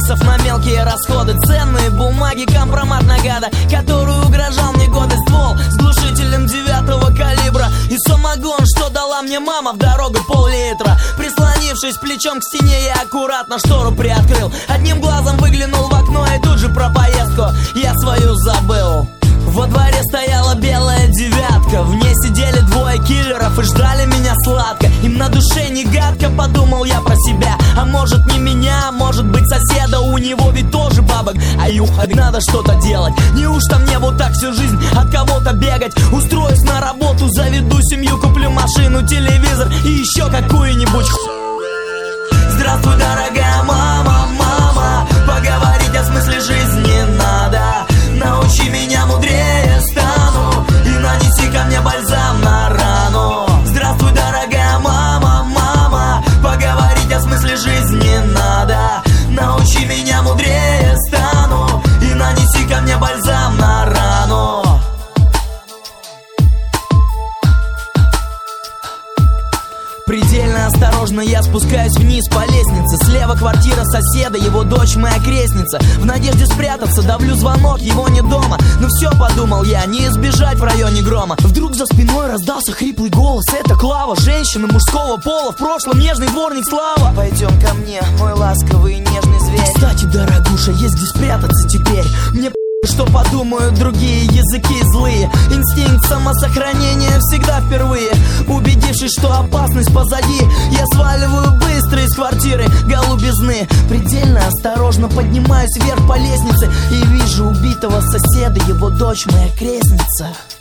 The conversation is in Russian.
баксов на мелкие расходы, ценные бумаги, компромат на гада, который угрожал мне годы, ствол с глушителем 9-го калибра и самогон, что дала мне мама в дорогу пол-литра. Прислонившись плечом к стене, я аккуратно штору приоткрыл, одним глазом выглянул в окно и тут же про поездку я свою забыл. Во дворе стояла белая девятка, в ней сидели двое киллеров и ждали меня сладко. Им на душе не гадко, подумал я про себя. А может не меня, может быть соседа, у него ведь тоже бабок. А юхать надо что-то делать. Неужто мне вот так всю жизнь от кого-то бегать? Устроюсь на работу, заведу семью, куплю машину, телевизор и еще какую-нибудь Здравствуй, дорогая мама, мама, поговорить о смысле жизни надо. Научи меня, мудрее стану, и нанеси ко мне бальзам на рану. Здравствуй, дорогая мама, мама, поговорить о смысле жизни надо. Научи меня, мудрее стану, и нанеси ко мне бальзам на рану. Предельно осторожно я спускаюсь вниз по лестнице. Слева квартира соседа, его дочь моя крестница. В надежде спрятаться давлю звонок, его не дома. Ну все, подумал я, не избежать в районе грома. Вдруг за спиной раздался хриплый голос. Это Клава, женщина мужского пола, в прошлом нежный дворник Слава. Пойдем ко мне, мой ласковый и нежный зверь. Кстати, дорогуша, есть где спрятаться теперь. Мне что подумают другие, языки злые. Инстинкт самосохранения всегда впервые. Убедившись, что опасность позади, я сваливаю быстро из квартиры голубизны. Предельно осторожно поднимаюсь вверх по лестнице и вижу убитого соседа, его дочь моя крестница.